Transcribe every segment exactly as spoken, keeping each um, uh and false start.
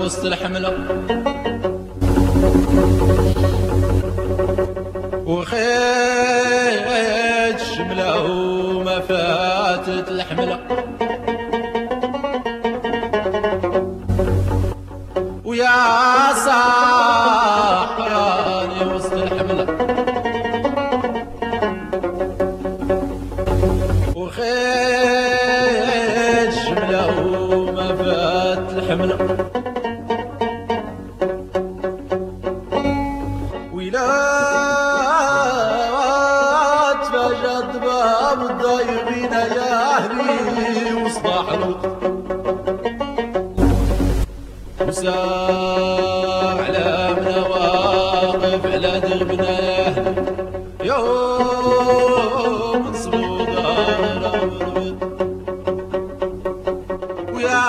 وسط الحملة وخيت شملة وما فاتت الحملة ويا صاحراني وسط الحملة وخيت شملة وما فات الحملة ويلا تفجد باب الضايقين يا أهلي وصباح الوقت وساع علامنا واقف على دربنا يا أهلي يوم نصبو دارنا بالبيض ويا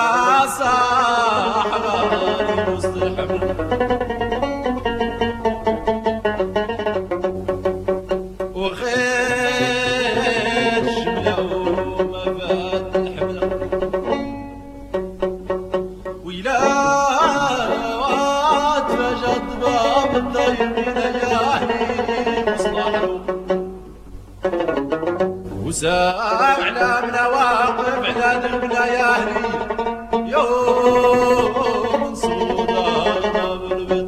صاحباني وسط الحمل وخيت شملة وما فات الحملة ويلا تفجد باب الضيقين يا أهلي مصلحه وساع علامنا واقف على دربنا يا أهلي يوم نصودنا بالبيض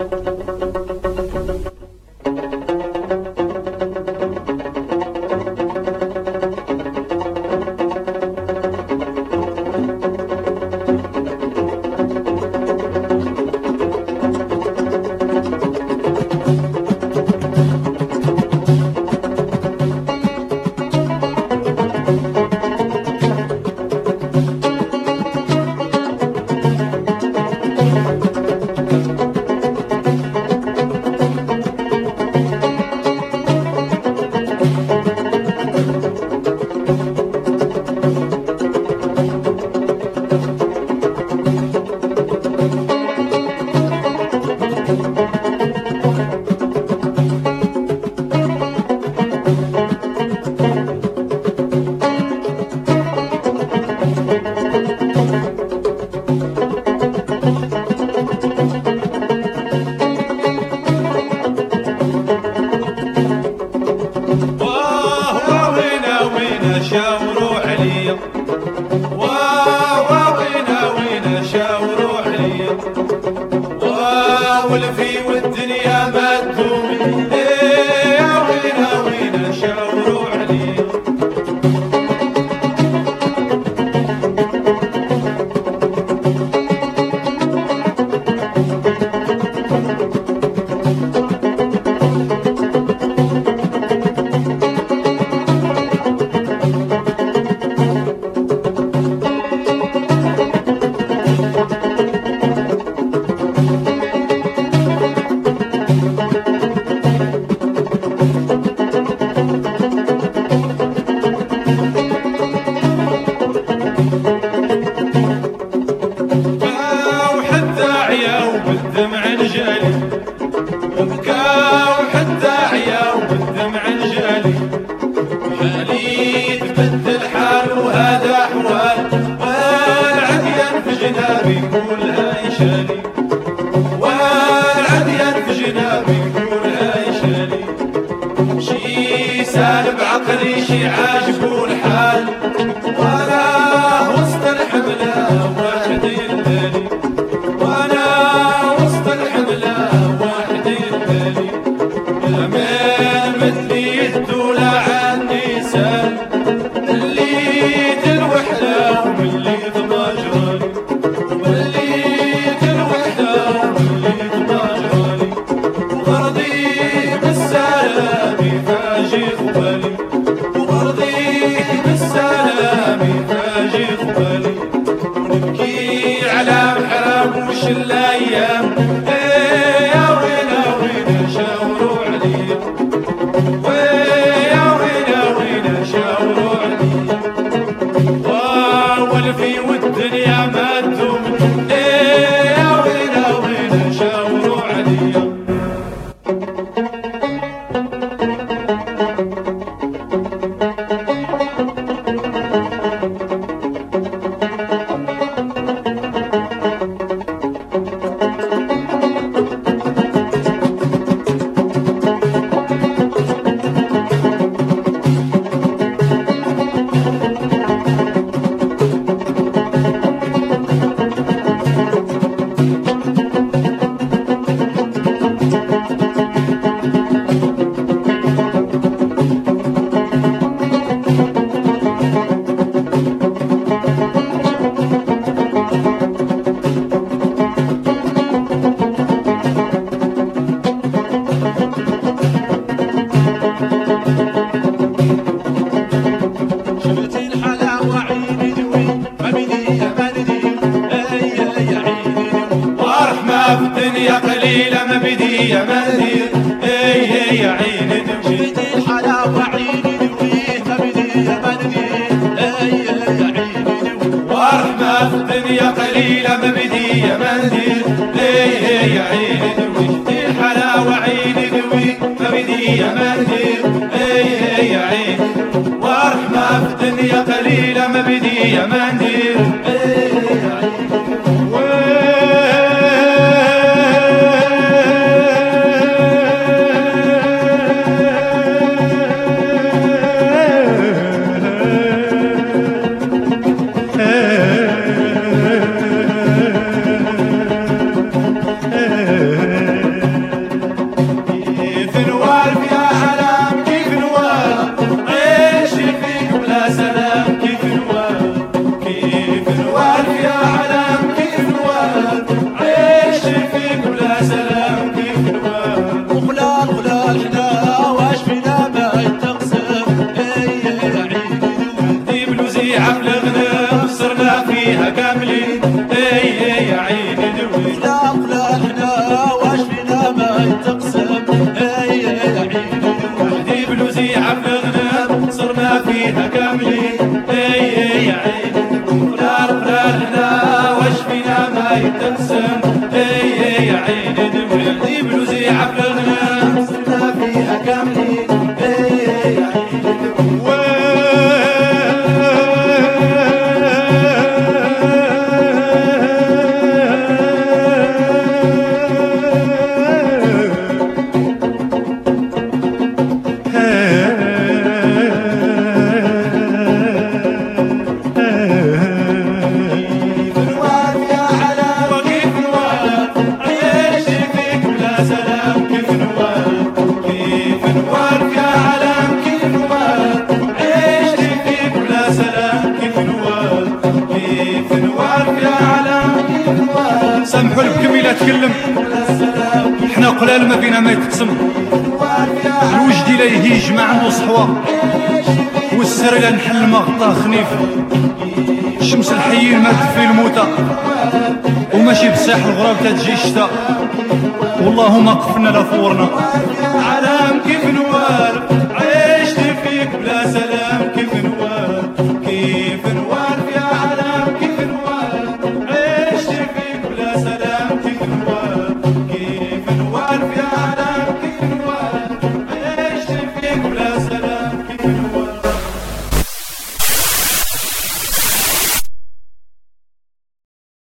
شاوروا عليا واو وينا وينا شاوروا عليا واو والفي والدنيا ما تدومي يا وينا وينا شاوروا عليا بالدمع الجالي وبكاو حتى عياو بالدمع الجالي حالي تبدل حال وهذا احوال والعديان في جنابي كلها يشالي والعديان في جنابي كلها يشالي شي سالب عقلي شي عاجبو الحال وانا وسط الحمله واحد يلالي وانا وسط الحمله واحد يلالي امان مثلي الدوله عني سال اللي الوحده واللي ضماجراني واللي الوحده واللي ضماجراني وغرضي بالسلام فاجي خبالي وغرضي بالسلام فاجي خبالي ونبكي على محرم وش الايام يا وينا وينا شاوروا عليا ويا وينا وينا شاوروا عليا والفي والدنيا ما تدوم يا وينا وينا شاوروا عليا الدنيا قليلة ما بدي يا مندير اي اي يا عيني دوي بدي الحلاوة عيني دوي ما بدي يا مندير اي اي يا عيني دوي ورحمة في الدنيا قليلة ما بدي يا مندير اي اي يا عيني دوي بدي الحلاوة عيني دوي ما بدي يا مندير اي اي يا عيني ورحمة في الدنيا قليلة ما بدي يا مندير اي اي يا عيني فيها كاملين اي اي يا عيني دوي لا ولا احنا واش فينا ما يتقسم اي اي يا عيني دوي دي بلوزي عبد الغنم صرنا فيها كاملين اي اي يا عيني دوي لا ولا احنا واش فينا ما يتقسم اي اي يا عيني دوي دي بلوزي عبد الغنم صرنا فيها كاملين اي اي يا عيني دوي سامحوا الكم إلا تكلم حنا قلال ما فينا ما يتقسم الوجد إلا يهيج مع الصحوة والسر إلا نحل ما غطاه خنيف الشمس الحيين ما تدفي الموتى وماشي بساح الغراب تتجي الشتا والله ما قفنا لا فورنا علام كيف نوال